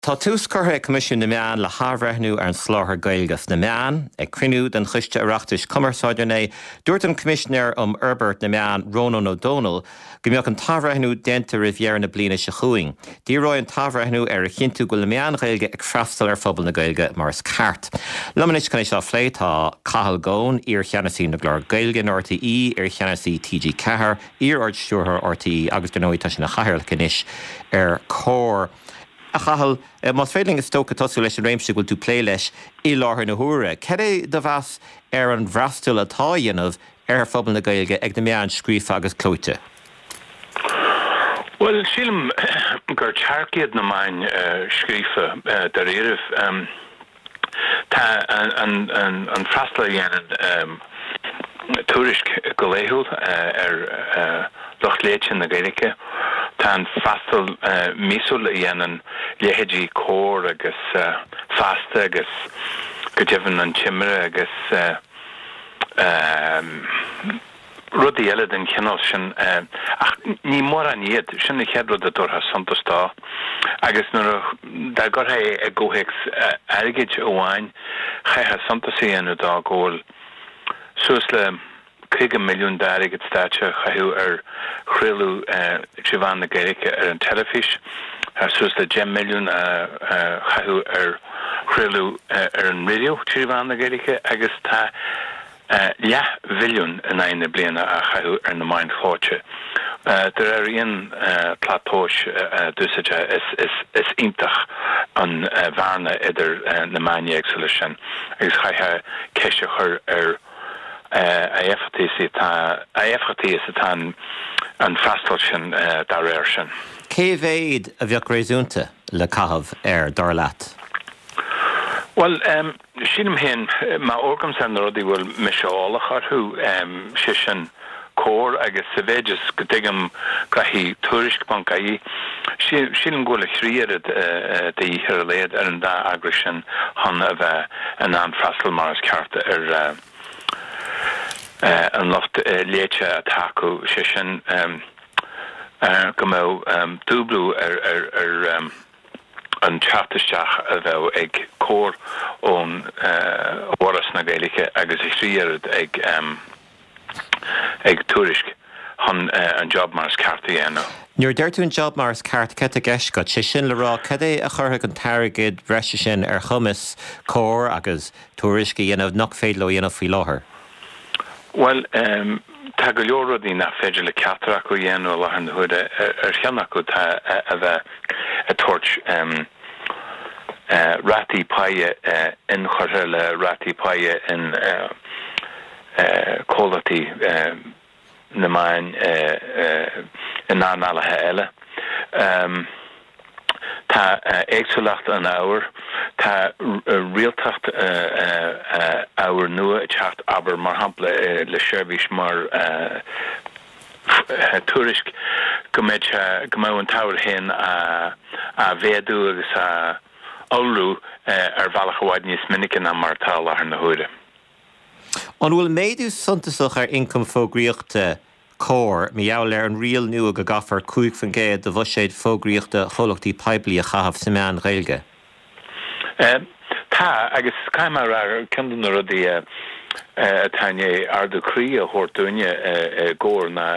Tá túscartha comisiún na meán le hábhreithnú ar an sláthar gailgas na meán, ag crinú den chuiste oireachtais cumarsáideanna, dúirt an commissioner Herbert na meán Ronan O'Donnell, go mbeadh an tábhreithnú déanta riviera na bliana se chuing. Dí roi an tábhreithnú ar a chinú go le meán gailge ag freastal ar phobal na gailge mars ceart. Lomanis can seo phlé tá Cathal Gón, ar cheannasaí na glár gailge na RTE, ar cheannasaí TG Cahar, ar ord stúrthar RTE, agus den óid tá sin na chathir canis ar cór. A chahal, mas féiling is tóca tosú leis an réimse goil tú plé leis I láthair na húra. Cad é do bheas ar an bhrastal atá dhéanamh ar phobal na gailge ag na meán scríofa agus clóite? Well, sílim gur tearciad na main scríofa dar éirih tá an freastal dhéanann túrisc go léithúil ar lochtléitsin na gailge. Tá an freastal mísúil a dhéanann léithidí cór agus fasta agus go dtéann an timire agus rudí eile den cinál sin ach ní mór an iad sin na chead rud a dúrtha santastá agus nuair dar gurtha ag ggóthaic airgid óháin chaithe santasaí anú dá ggóil suas le 1 milliún airgid státe chaithú ar chrialú tríbhán na gailge ar an telefís suas le 10 milliún chaithú ar chrialú ar an radio tríbhán na gailge agus tá milliún in aine bliana a chaithú ar na main chláite. Dar íon platóis dúsaide is iontach an bharna idir na maine éagsúla sin agus chaithe ceise chur ar éifeachtaí atá an freastal sin dar réir sin. Cé bhéad a bheadh réasúnta le cathab ar dar leat? Well, sílim héin má orgam san rudí bhfuil miseálach arthú si sin cór agus sa bhéidir go dtigam gaithí túrisc bancaí sílim ggóla chríad de íthar léad ar an dá agra sin hon a bheith an freastal mar cearta ar an loft léite atáú si sin go mó dúblú ar an teachtasteach a bheith ag cór ón óras na gailge agus is ríad ag túrisc an job mars cearta dhéanamh. Nuair deirtú an job mars ceart ce a gceist go si sin le rá cad é a churtha an teirgid breise sin ar chumas cór agus túrisc dhéanamh nach féad le dhéanamh faoi láthair? Well, tá go leor rudaí nach féidir le ceatra acu dhéanú láthair na huaide ar cheann acu tá a bheith a tuairt ratí paie in chortha le ratí paie in cólatí na main in nánalathe eile. Tá éagsúlacht an ábhar, tá rialtacht ábhar nua teacht aber mar hampla le seirbhís mar túrisc go méid go mbeadh an tábhar héin a bhéadú agus a áilú ar bhealach amháid níos minic na mar tá láthair na huaide. An bhfuil méadú suntasach ar incom fógraíochta cór meall ar an rial nua go gafar 5 fan géad do bhfuil séad fógraíochta cholachtaí peibli a chahabh sa meán gailge? Tá agus caiimar ar ceann rudí táine ardú crí a thuirtúine gór na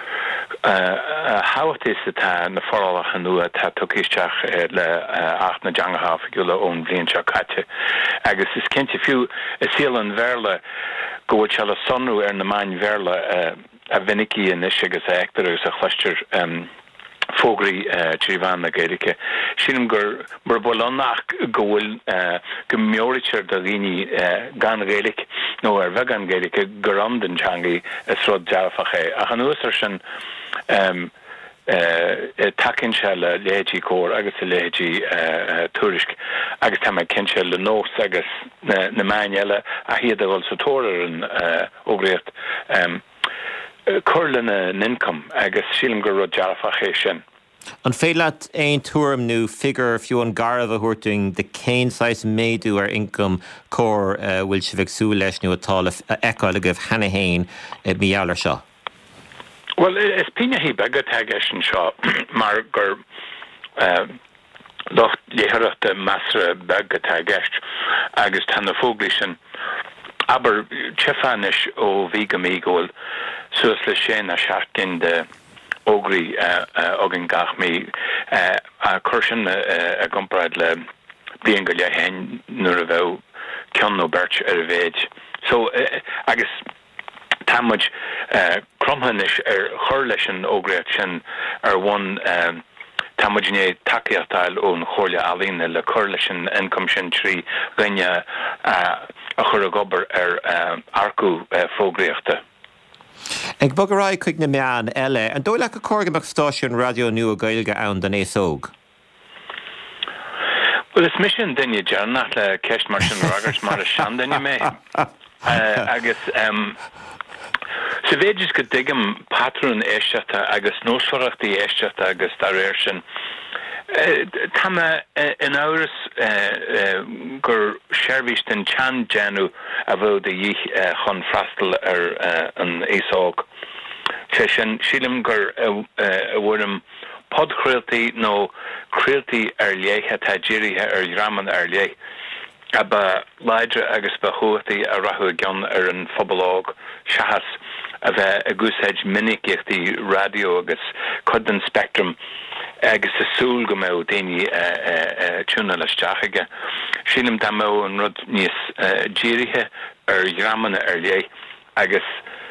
háhatas atá na forálach nua tá tucisteach le ach na deangathaf go le ón bblion seo caite. Agus is cinnte fiú is síl an bhéarla go bhfuil se le sonrú ar na main bhéarla a vinnicí in is agus éachtar agus a chluistear fógraí tríbhán na gailge. Sílim gur mar bhfuil go bhfuil go meoiritir do dhaoine gan gailge nó ar bheith gan gailge gur an den teangaí is rud dearfach é. A an úsar sin takeann se le léidí cór agus a léidí túrisc agus tá cinn se le nós agus na main eile a hiad a bhfuil sa tóir an ógréocht curlin income agus sílim gur rud dearfach é sin. An féile ein túm nó figur fiú an garabh a thuirting de céin sais méadú ar income cór bhfuil si bheith sú leis nó atá eáil a goibh hena héin meallar seo. Well, is píine hí begad teag sin seo mar gur doch léharaachta masra begatá gist agus tanna fóglichen aber tsefanis ó vigamígóil suas le sé a seaachtain de ógri agin gach mí a chusin a gompraid le blian go le hen nuair a bheith cean nó beirt ar a bhéid so agus támuid cromhanis chur leis an ógréach sin ar bhain Tamajine takeatal on Horlia Alina le Corlition and Commission tree Ganya a Churagober Arku Fogriachta. Ag bogarai chuig na meán eile an dóil lecha cógamach stáisiún radio nua gailge ann den éóg. Well, it's mission dinne jarnach le ceist mar sin ragart mar a sean dinne me. Agus sa bhéidir go dtigam patrún éisteachta agus nósforachtaí éisteachta agus dar réir sin. Táma in áras gur seirbhís den tean déanú a bhfuil de dhích chun freastal ar an éasóg. Sé sin sílim gur bhfuirim podcréaltaí nó créaltaí ar léithe tá ddíirithe ar raman ar léith. Abba leidre agus ba chuataí a rathú gan ar an phobalóg seachas a bheith a gúsáid minicíochtaí radio agus chudan spectrum agus a súl go mé daoine túna leisteach aige. Sílim dá mé an rud níos ddíirithe ar raman ar léith agus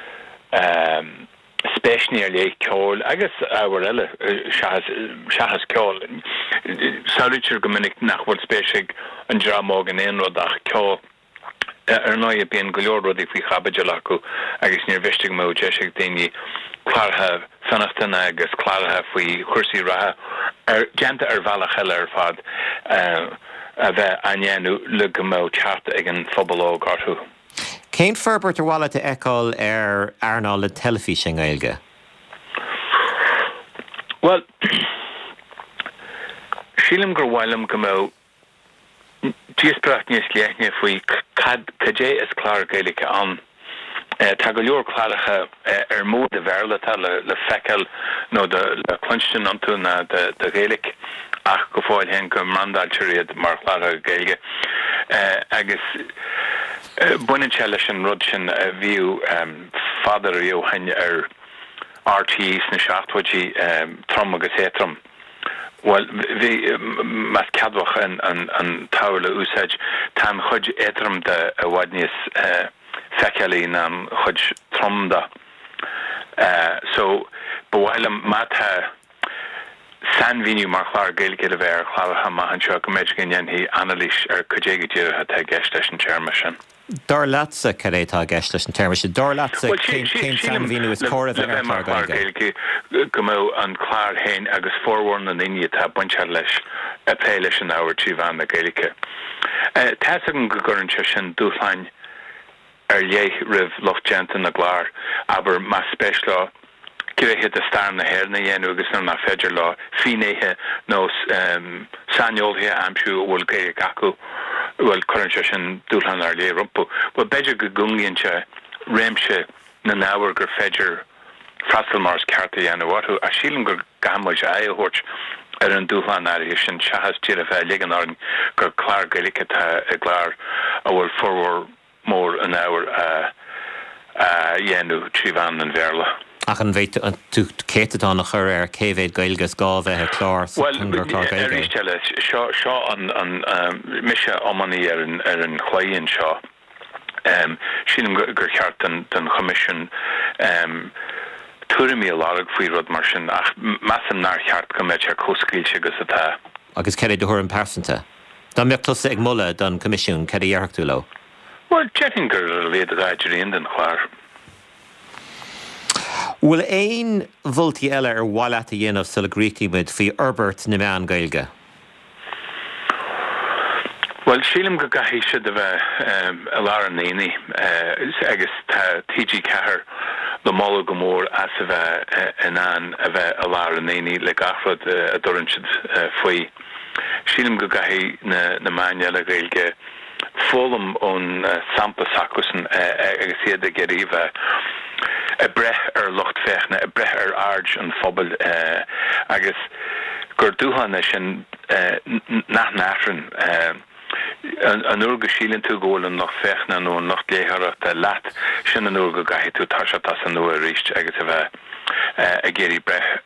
spéisní ar léith ceol agus áhar eile seachas ceol. Sáirítear go minic nachhfuil spéisig an drámóg an éon rud ach ceol ar náid bíon go leor rudí faoi chabaide acu agus níor bhisteigh mó deisiigh daoine clártha fannachtainna agus clártha faoi chuirsaí ratha ar deanta ar bhealach eile ar fad a bheith anéanú le go mó tearta ag an phobalóg orthú. Cén ferbert ar bhaile de eáil ar airnáil le telefíse gailge? Well, sílim gur bhailim go mó díospracht níos léithne faoi cadé is clár gailge an. Tá go leor chláiricha ar mód de bhéirlatá le feiceal nó le clunstin antú na de gailge ach go fáil hen go mandáiltiriad mar chláir gailge agus buinse leis an rud sin a bhíú fadar a haine ar RTs na seachthaidí trom agus étrom. Well, vi mas cadwach an tawle úsáid tam chud étrom de wadnies fechelín an chud tromda. So, bhailim mátha san víniu mar chláir gailge le bhéir chláirtha maithan seo go méid gin hí analís ar chudéige díirithe tá gceist leis an téirme sin. Dar latsa carétá gceist leis an téirme sin. Dar latsa cén san víniu is córa ar mar chláir gailge go mó an chláir hain agus fórhhain an inne tá buinte leis a plé leis an áhar tíomhán na gailge. Tá an go gcuireann sin dúsláin ar léith rih lochtjantan na gláir, aber más spéis lá Kirche de star na her na yen agus na federal law finéhe nos sanolhe amsú wol ge gaku wel current dúlan ar le rumpu but beja go gungianse remse na nawer gur feder fraselmars carta yan watu a shilling gur gamoj ai horch ar an dúlan ar sin chahas tira fe ligan ar gur klar gelikata a glar a wol forward more an hour yenu trivan and verla. Ach an bheit tú céitá nach chur ar céhéad gailgus gábhethe chlár Well, seo an mise ammaní ar an chléonn seo. Sílim gur cheart den commission tuairimí lág faoi rud mar sin ach meam nar cheart go méid ar coscailse agus atá. Agus ceir do thuir an persanta. Dá mé tusa ag mulla don comisiún ceir dhearchtú le? Well, jetting gur léad a idiríon den chláir. Bhfuil éon bhultaí eile ar bhaile a dhéanamh sa grítímuid faoi Herbert na meán gailge? Well, sílim go gaithí siad a bheith a lá an naoine agus tá TG Cahar le mála go mór as a bheith inán a bheith a lá an naoine le gafrad a dorann siad faoi. Sílim go gaithí na meán eile gailge fólam ón sampa sacusan agus iad a geíomh a breth ar locht fechna, a breth ar arge an phobal agus gur dúhanna sin nach nafrin an uur geschielen tú ggólan nach fechna nó nach léharach a lat sin an uur go gahi tú tá se tas an nu a richt agus a bheith a géri breth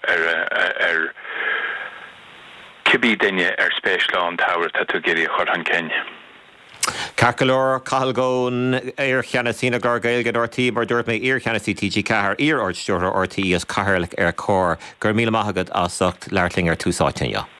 cibí daine spéisleán táhar tá tú géri chorhan Kenya. Carcalor, Cahalgón, Cheannaína gar gailgad ortí mar dúirt mé Cheannaí TG Cahar Ortstúr ortí as Caharlach cór gur míle maithagad as sucht leirtling túsáitinne.